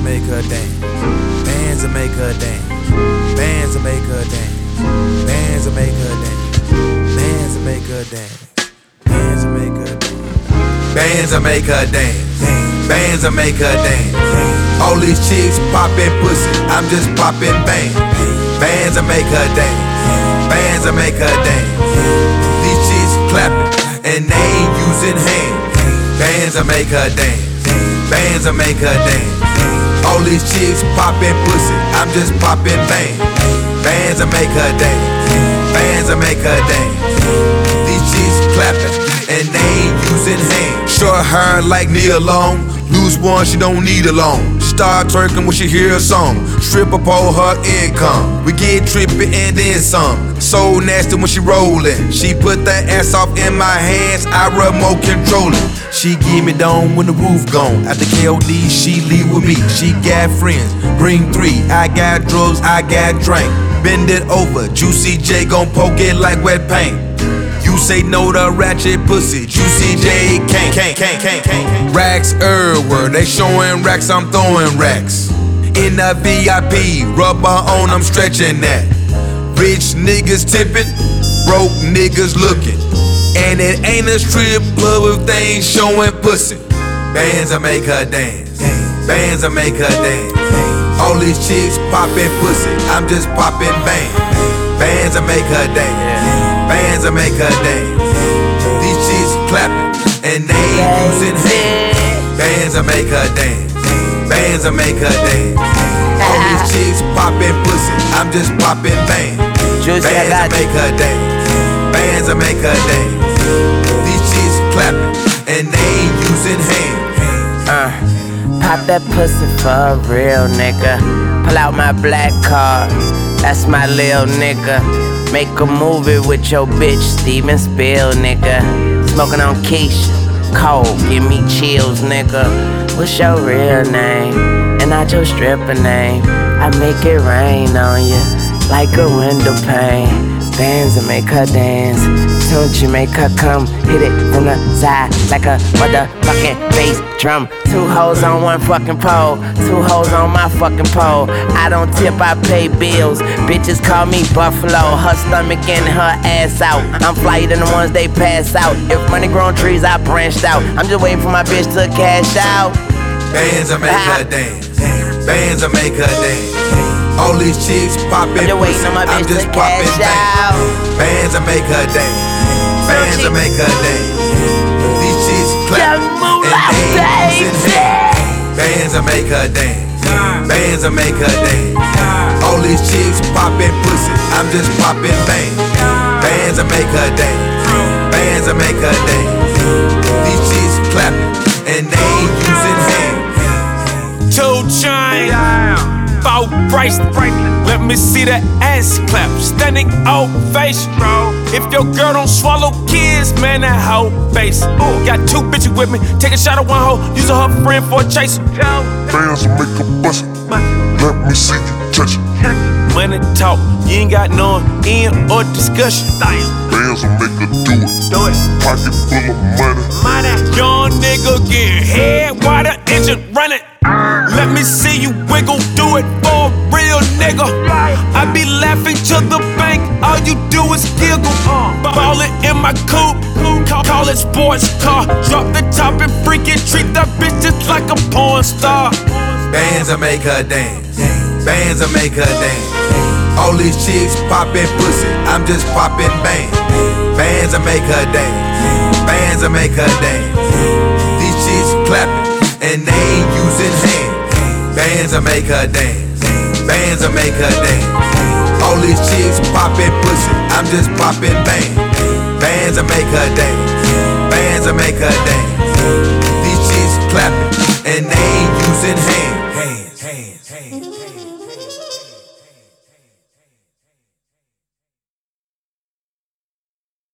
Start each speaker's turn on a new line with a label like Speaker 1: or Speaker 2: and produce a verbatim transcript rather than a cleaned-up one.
Speaker 1: make her dance. Bands will make her dance. Bands will make her dance. Bands will make her dance. Bands will make her dance. Bands will make her dance. Bands will make her dance. Bands will make her dance. All these chicks poppin' pussy, I'm just poppin' bang. Bands will make her dance. Bands will make her dance. These chicks clappin' and they ain't using hands. Bands will make her dance. Bands will make her dance. All these chicks poppin' pussy, I'm just poppin' bang. Bands will make her dance. Bands will make her dance. These chicks clappin' and they ain't using hands. Short hair like Nia Long, loose one she don't need a long. Start twerking when she hear a song. Stripper pole her income. We get trippy and then some. So nasty when she rollin'. She put that ass off in my hands, I remote control it. She give me down when the roof gone. After K O D, she leave with me. She got friends, bring three. I got drugs, I got drink. Bend it over, Juicy J gon' poke it like wet paint. You say no to ratchet pussy, Juicy J can't, can't, can't, can't, can't. Racks everywhere, they showing racks, I'm throwing racks. In the V I P, rubber on, I'm stretching that. Rich niggas tipping, broke niggas looking. And it ain't a strip club if they ain't showing pussy. Bands will make her dance. Bands will make her dance. All these chicks poppin' pussy, I'm just poppin' bang. Bands will make her dance. Bands will make her dance. These chicks clappin' and they ain't using hands. Bands will make her dance. Bands will make her dance. All these chicks poppin' pussy, I'm just poppin' bang. Bands will make her dance. Bands will make her dance. These chicks clappin' and they ain't using hands.
Speaker 2: Uh, pop that pussy for a real nigga. Pull out my black card, that's my lil nigga. Make a movie with your bitch, Steven Spiel, nigga. Smoking on Keisha, cold, give me chills, nigga. What's your real name? And not your stripper name. I make it rain on you like a window pane. Bands will make her dance. Don't you make her come? Hit it from the side like a motherfucking bass drum. Two hoes on one fucking pole. Two hoes on my fucking pole. I don't tip, I pay bills. Bitches call me Buffalo. Her stomach and her ass out. I'm flyer than the ones they pass out. If money grown trees, I branched out. I'm just waiting for my bitch to cash out.
Speaker 1: Bands will make her dance. Bands will make her dance. All these chicks poppin' pussy, I'm just poppin' bang. Bands will make her dance. Bands will make her dance. These chicks clappin' and they ain't using hands. Bands will make her dance. Bands will make her dance. All these chicks poppin' pussy, I'm just poppin' bang. Bands will make her dance. Bands will make her dance. These chicks clappin' and they ain't using hands.
Speaker 3: Two chains. Four bracelet. Let me see that ass clap. Standing ovation. If your girl don't swallow kids, man, that hoe face. Got two bitches with me. Take a shot at one hoe. Using her friend for a chaser.
Speaker 4: Bands will make her bust it. Let me see you touch it.
Speaker 3: Money talk, you ain't got no end or discussion.
Speaker 4: Bands will make her do it.
Speaker 3: Do it.
Speaker 4: Pocket full of money.
Speaker 3: Money. Young nigga get head while the engine running. Let me see you wiggle, do it for a real nigga. I be laughing to the bank, all you do is giggle. Ballin' in my coupe, call it sports car. Drop the top and freak it, treat that bitch just like a porn star.
Speaker 1: Bands will make her dance. Bands will make her dance. All these chicks poppin' pussy, I'm just poppin' bang. Bands will make her dance. Bands will make her dance. These chicks clappin' and they ain't using hands. Bands will make her dance. Bands will make her dance. All these chicks poppin' pussy, I'm just poppin' bang. Bands will make her dance. Bands will make her dance.